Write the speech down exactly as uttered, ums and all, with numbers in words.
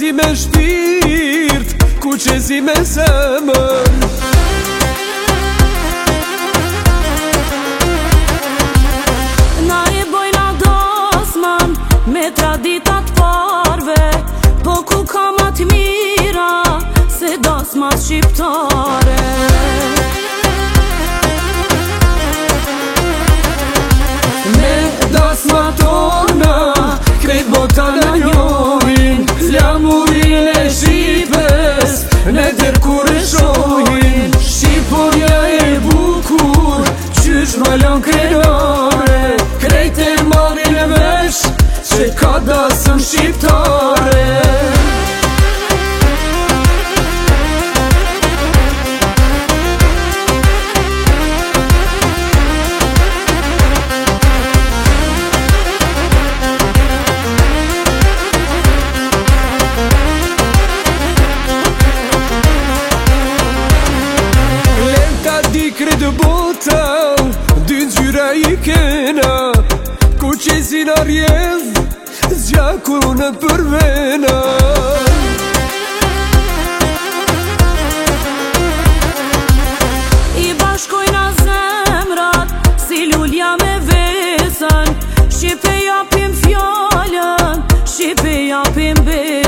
qezi me shpirt, ku qezi me zemër. Na i bojna dosman me traditat parve, po ku ka ma t'mira se dosmat shqiptare. Me dosmat tona krejt bota në njohin, flamurin e Shqipës në der kur e shohin. Shqiporia e bukur qysh malon krenare, krejt e marrin e vesh që ka dasëm shqiptare. Kretë bota, dy ngjyra i kena, ku qezin a rjedh, zgjakunet për vena. I bashkojna zemrat, si lulja me vesën, Shqipe japim fjallën, Shqipe japim besën.